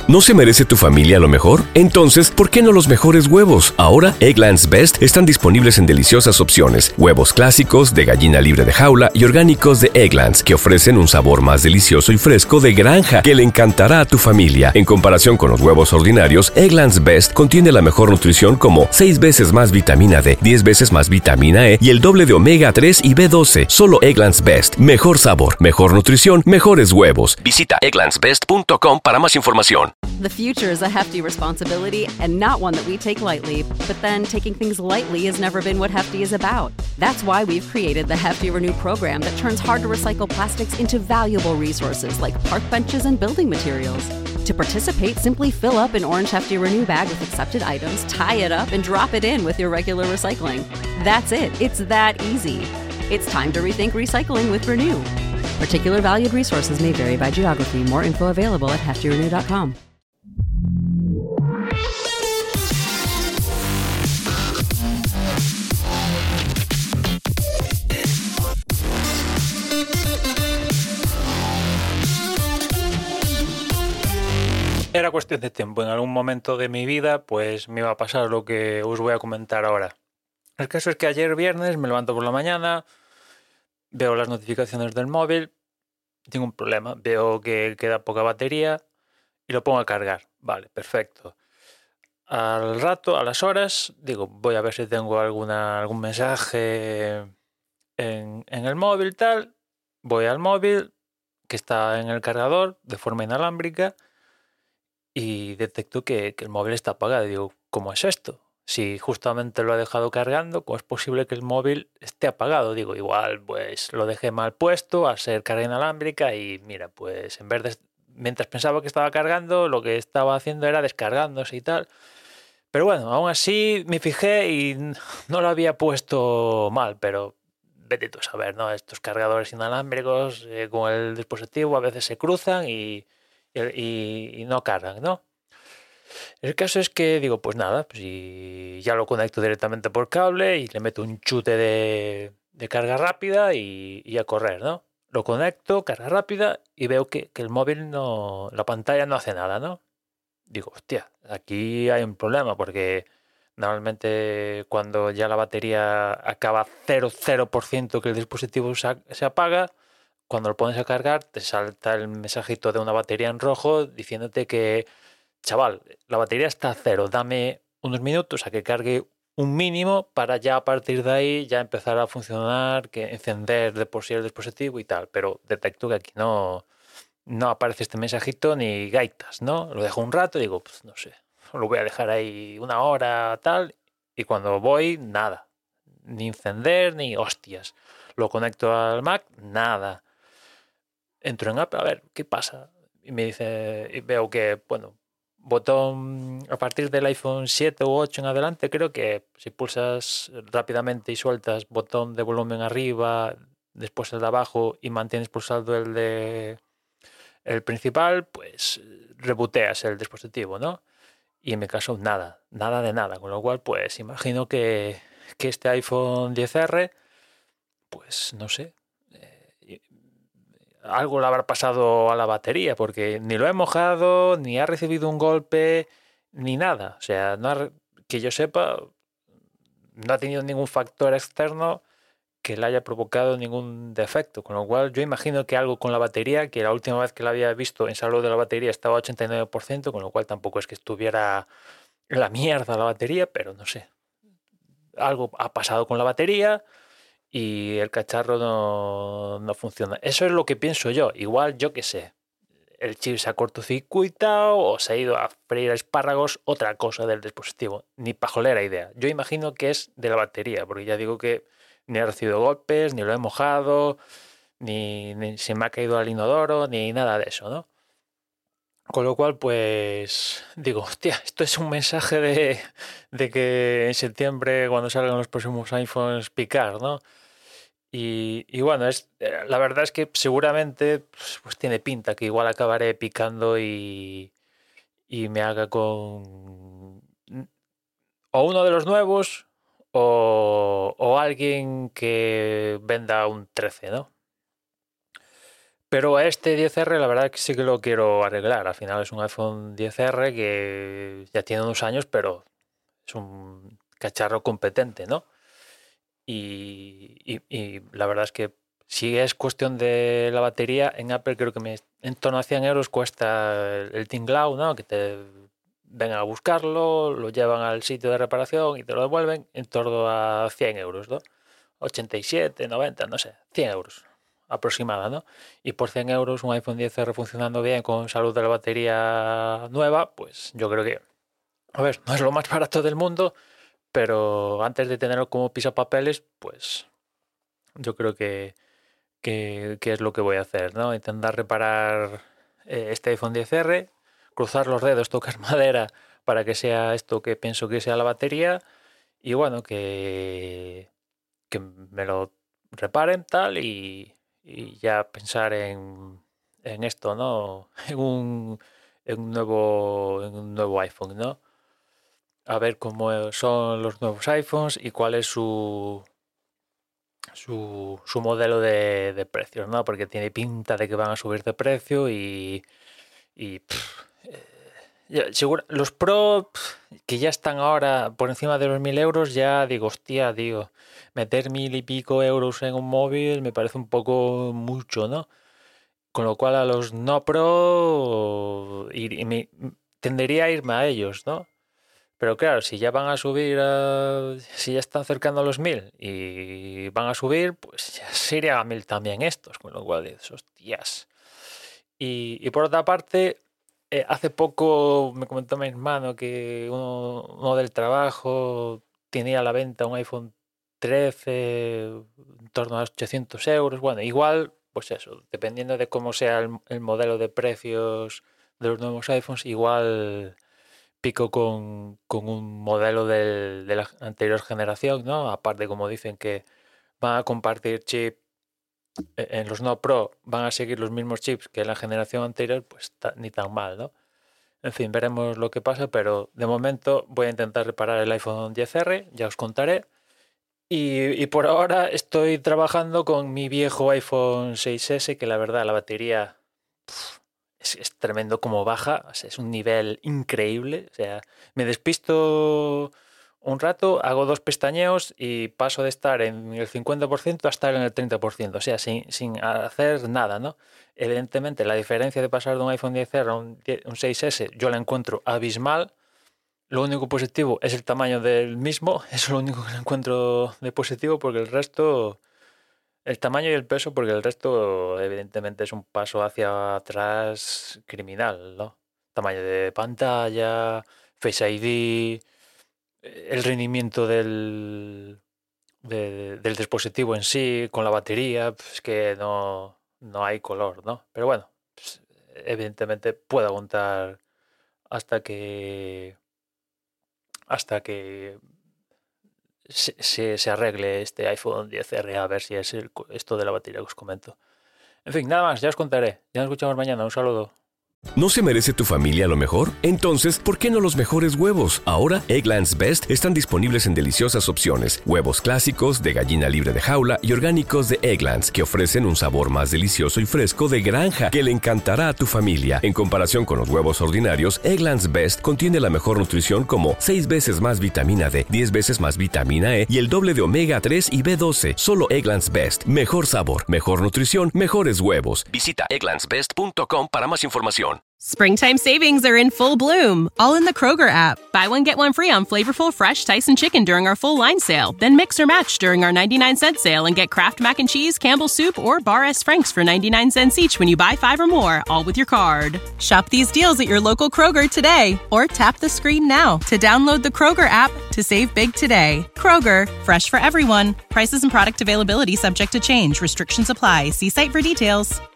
¿No se merece tu familia lo mejor? Entonces, ¿por qué no los mejores huevos? Ahora, Eggland's Best están disponibles en deliciosas opciones. Huevos clásicos, de gallina libre de jaula y orgánicos de Eggland's, que ofrecen un sabor más delicioso y fresco de granja que le encantará a tu familia. En comparación con los huevos ordinarios, Eggland's Best contiene la mejor nutrición como 6 veces más vitamina D, 10 veces más vitamina E y el doble de omega 3 y B12. Solo Eggland's Best. Mejor sabor, mejor nutrición, mejores huevos. Visita egglandsbest.com para más información. The future is a hefty responsibility and not one that we take lightly. But then taking things lightly has never been what Hefty is about. That's why we've created the Hefty Renew program that turns hard to recycle plastics into valuable resources like park benches and building materials. To participate, simply fill up an orange Hefty Renew bag with accepted items, tie it up, and drop it in with your regular recycling. That's it. It's that easy. It's time to rethink recycling with Renew. Particular valued resources may vary by geography. More info available at heftyrenew.com. Era cuestión de tiempo. En algún momento de mi vida, pues me iba a pasar lo que os voy a comentar ahora. El caso es que ayer viernes me levanto por la mañana, veo las notificaciones del móvil, tengo un problema, veo que queda poca batería y lo pongo a cargar. Vale, perfecto. Al rato, a las horas, digo, voy a ver si tengo algún mensaje en el móvil, tal. Voy al móvil, que está en el cargador de forma inalámbrica, y detecto que el móvil está apagado. Digo, ¿cómo es esto? Si justamente lo he dejado cargando, ¿cómo es posible que el móvil esté apagado? Digo, igual pues lo dejé mal puesto al ser carga inalámbrica y mira, pues en vez de... Mientras pensaba que estaba cargando, lo que estaba haciendo era descargándose y tal. Pero bueno, aún así me fijé y no lo había puesto mal, pero vete tú a saber, ¿no? Estos cargadores inalámbricos con el dispositivo a veces se cruzan y no cargan, ¿no? El caso es que digo, pues nada, pues y ya lo conecto directamente por cable y le meto un chute de carga rápida y a correr, ¿no? Lo conecto, carga rápida y veo que el móvil no, la pantalla no hace nada, ¿no? Digo, hostia, aquí hay un problema porque normalmente cuando ya la batería acaba 0% que el dispositivo se apaga, cuando lo pones a cargar te salta el mensajito de una batería en rojo diciéndote que, chaval, la batería está a 0, dame unos minutos a que cargue un mínimo para ya a partir de ahí ya empezar a funcionar, que encender de por sí el dispositivo y tal. Pero detecto que aquí no aparece este mensajito ni gaitas, ¿no? Lo dejo un rato y digo, pues no sé, lo voy a dejar ahí una hora, tal, y cuando voy, nada. Ni encender, ni hostias. Lo conecto al Mac, nada. Entro en Apple, a ver, ¿qué pasa? Y me dice, y veo que, bueno, botón a partir del iPhone 7 u 8 en adelante, creo que si pulsas rápidamente y sueltas botón de volumen arriba, después el de abajo y mantienes pulsado el principal, pues reboteas el dispositivo, ¿no? Y en mi caso nada de nada, con lo cual pues imagino que este iPhone XR, pues no sé, algo le habrá pasado a la batería, porque ni lo he mojado, ni ha recibido un golpe, ni nada. O sea, que yo sepa, no ha tenido ningún factor externo que le haya provocado ningún defecto, con lo cual yo imagino que algo con la batería, que la última vez que la había visto en salud de la batería estaba a 89%, con lo cual tampoco es que estuviera en la mierda la batería, pero no sé, algo ha pasado con la batería y el cacharro no funciona. Eso es lo que pienso yo. Igual, yo qué sé, el chip se ha cortocircuitado o se ha ido a freír espárragos, otra cosa del dispositivo. Ni pajolera idea. Yo imagino que es de la batería, porque ya digo que ni he recibido golpes, ni lo he mojado, ni se me ha caído al inodoro, ni nada de eso, ¿no? Con lo cual, pues digo, hostia, esto es un mensaje de que en septiembre, cuando salgan los próximos iPhones, picar, ¿no? Y bueno, la verdad es que seguramente pues tiene pinta que igual acabaré picando y me haga con o uno de los nuevos o alguien que venda un 13, ¿no? Pero este 10R la verdad que sí que lo quiero arreglar. Al final es un iPhone 10R que ya tiene unos años, pero es un cacharro competente, ¿no? Y la verdad es que si es cuestión de la batería, en Apple creo que en torno a 100 euros cuesta el tinglao, ¿no? Que te vengan a buscarlo, lo llevan al sitio de reparación y te lo devuelven en torno a 100 euros, ¿no? 87, 90, no sé, 100 euros aproximada, ¿no? Y por 100 euros un iPhone 10R funcionando bien con salud de la batería nueva, pues yo creo que, a ver, no es lo más barato del mundo, pero antes de tenerlo como pisapapeles, pues yo creo que es lo que voy a hacer, ¿no? Intentar reparar este iPhone 10R, cruzar los dedos, tocar madera para que sea esto que pienso que sea la batería y bueno, que me lo reparen tal y ya pensar en esto, ¿no? En un nuevo iPhone, ¿no? A ver cómo son los nuevos iPhones y cuál es su modelo de precios, ¿no? Porque tiene pinta de que van a subir de precio seguro, los Pro que ya están ahora por encima de los 1.000 euros, ya digo, hostia, meter 1.000 y pico euros en un móvil me parece un poco mucho, ¿no? Con lo cual a los no Pro tendería a irme a ellos, ¿no? Pero claro, si ya van a subir, si ya están cercando a los 1.000 y van a subir, pues ya sería a 1.000 también estos, con lo cual dices, hostias. Y por otra parte, hace poco me comentó mi hermano que uno del trabajo tenía a la venta un iPhone 13 en torno a 800 euros. Bueno, igual, pues eso, dependiendo de cómo sea el modelo de precios de los nuevos iPhones, igual pico con un modelo de la anterior generación, ¿no? Aparte, como dicen que van a compartir chip en los no Pro, van a seguir los mismos chips que en la generación anterior, pues ni tan mal, ¿no? En fin, veremos lo que pasa, pero de momento voy a intentar reparar el iPhone 10R, ya os contaré. Y por ahora estoy trabajando con mi viejo iPhone 6S, que la verdad la batería es tremendo como baja, o sea, es un nivel increíble. O sea, me despisto un rato, hago 2 pestañeos y paso de estar en el 50% a estar en el 30%, o sea, sin hacer nada, ¿no? Evidentemente, la diferencia de pasar de un iPhone 10R a un 6S yo la encuentro abismal. Lo único positivo es el tamaño del mismo, eso es lo único que encuentro de positivo, porque el resto, el tamaño y el peso, porque el resto evidentemente es un paso hacia atrás criminal, ¿no? Tamaño de pantalla, Face ID, el rendimiento del dispositivo en sí, con la batería, pues que no hay color, ¿no? Pero bueno, pues, evidentemente puedo aguantar hasta que se arregle este iPhone 10R, a ver si es esto de la batería que os comento. En fin, nada más, ya os contaré. Ya nos escuchamos mañana. Un saludo. ¿No se merece tu familia lo mejor? Entonces, ¿por qué no los mejores huevos? Ahora, Eggland's Best están disponibles en deliciosas opciones. Huevos clásicos, de gallina libre de jaula y orgánicos de Eggland's, que ofrecen un sabor más delicioso y fresco de granja que le encantará a tu familia. En comparación con los huevos ordinarios, Eggland's Best contiene la mejor nutrición como 6 veces más vitamina D, 10 veces más vitamina E y el doble de omega 3 y B12. Solo Eggland's Best. Mejor sabor, mejor nutrición, mejores huevos. Visita egglandsbest.com para más información. Springtime savings are in full bloom, all in the Kroger app. Buy one, get one free on flavorful, fresh Tyson chicken during our full line sale. Then mix or match during our 99-cent sale and get Kraft Mac and Cheese, Campbell's Soup, or Bar S. Frank's for 99 cents each when you buy 5 or more, all with your card. Shop these deals at your local Kroger today, or tap the screen now to download the Kroger app to save big today. Kroger, fresh for everyone. Prices and product availability subject to change. Restrictions apply. See site for details.